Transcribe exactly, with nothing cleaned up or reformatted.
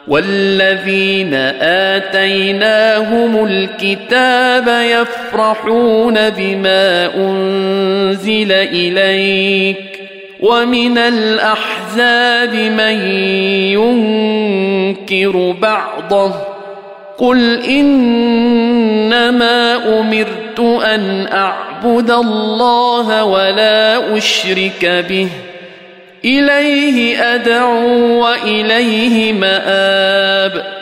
والذين آتيناهم الكتاب يفرحون بما أنزل إليك ومن الأحزاب من ينكر بعضه قل إنما أمرت أن أعبد الله ولا أشرك به إليه أدعو وإليه مآب